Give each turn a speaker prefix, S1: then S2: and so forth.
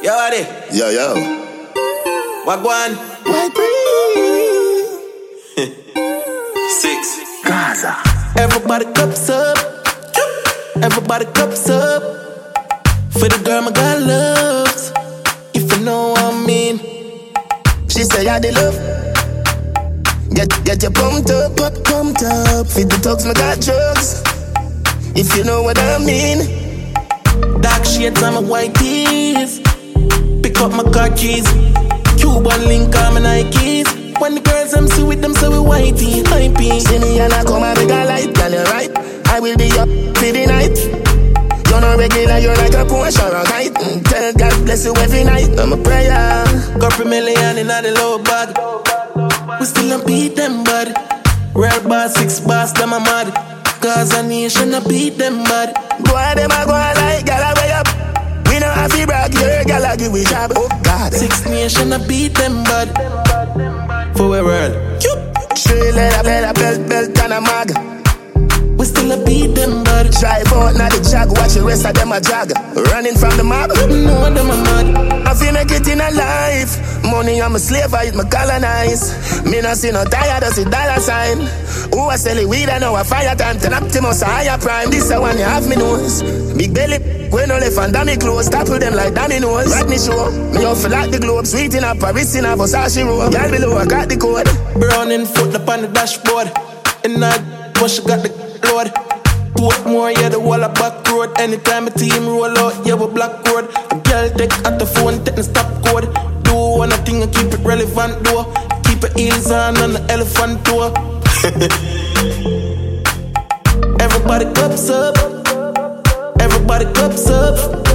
S1: Yo, Adi.
S2: Yo.
S1: Wagwan.
S2: White breeze.
S1: 6.
S2: Gaza.
S1: Everybody cups up. Everybody cups up. For the girl my God loves. If you know what I mean.
S2: She say I the love. Get your pumped up. Feed the dogs, my got drugs. If you know what I mean.
S1: Dark shades on my white tees. Pick up my car keys. Cuban link on my Nikes. When the girls I'm see with them, so we whitey, hypey.
S2: See me and I come and make a light, girl, you're right. I will be up for the night. You're not regular, you're like a Porsche or a kite. Tell God bless you every night, I'm a prayer.
S1: Couple million in the low bag. We still don't beat them, bud. Real boss, 6 boss, them a mad. Cause a nation a beat them, bud.
S2: Go on, them a go on like, girl, I way up. We know how to brag, yeah, girl, I give we job. Oh, God.
S1: 6 nation a beat them, bud. For we world.
S2: Straight leather, belt and a mag.
S1: We still a beat them, bud.
S2: Drive out, now the jag, watch the rest of them a jog. Running from the mob.
S1: No, them a mad.
S2: I feel make it in a life. Money, I'm a slave, I eat my colonize. Me no see no tired, I see dollar sign. Who I sell it weed, I know a fire time. Ten Optimus, a higher prime. This a one you have me nose. Big belly, we no left and dummy clothes. Topple them like dominoes. Rodney show, me off like the globe. Sweet in a Paris in a Versace robe. Girl below, I got the code.
S1: Browning foot up on the dashboard. And I push, got the load. Put more, yeah, the wall of back road. Anytime a team roll out, yeah, we black road. A girl take out the phone, take the stop code. Do one thing and keep it relevant, though. Keep your heels on the elephant tour. Everybody cups up. Everybody cups up.